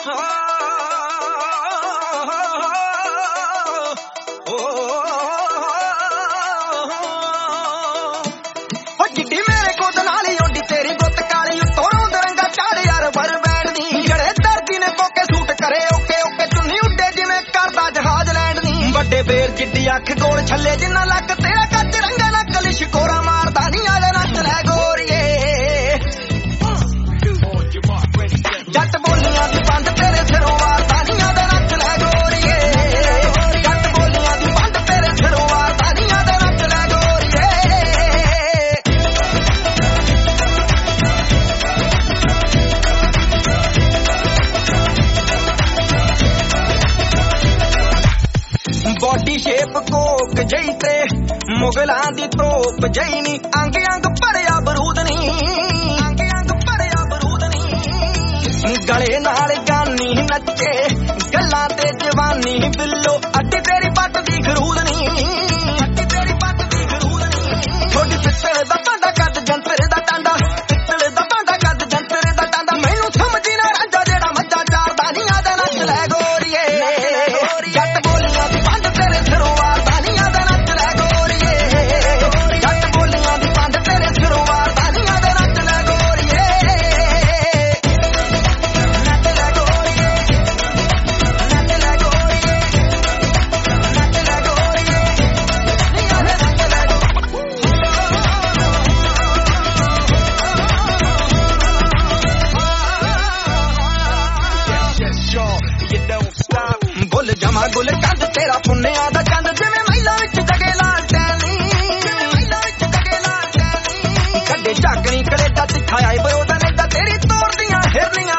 जिड्डी मेरे को दनाली ओडी तेरी गुत काली उत्तों रौंद रंगा चाड़ यार वर बैंड दी जड़े दर्दी ने पोके सूट करे ओके ओके चुन्नी उड्डे जिवें करदा जहाज लैंड दी वड्डे बेर जिड्डी अख गोल छल्ले जिन्ना लक तेरा कच रंगा ना कलिश कोरा मारदा नी आले नच लै गोरीए जट बोलियां दी बंद तेरे सिरों वारदा नी आले नच लै गोरीए जट बोलियां दी बंद तेरे सिरों वारदा नी आले नच लै गोरीए बॉडी शेप कोक जई ते मुगलां दी तोप जई नी अंग अंग भरिया बरूद नी अंग अंग भरिया बरूद नी गले नाल गानी नच्चे गल्लां ते जवानी बिल्लो अड्डी तेरी पट दी खरूद नी अड्डी तेरी पट दी खरूद नी छोटी पित्तल दा भांडा कद जंतर दा टांडा पित्तल दा भांडा कद जंतर दा टांडा मैनू समझी ना रांझा जेड़ा मज्जा चारदा नी आजा नच लै गोरीए जट बोलियां दी बंद तेरे सिरों वारदा नी आजा नच लै गोरीए जट बोलियां दी बंद तेरे सिरों वारदा नी आजा नच लै गोरीए नच लै गोरीए नच लै गोरीए नच लै गोरीए नी आजा नच लै गुल जमा गुल कंद तेरा पुन्नेआ दा चंद जिवें महिला विच जगे लाल टैनी महिला विच जगे लाल टैनी कड्डे झाकनी कलेजा तिखा आए बरोदा नेदा तेरी तोड़ दियां हिरनियां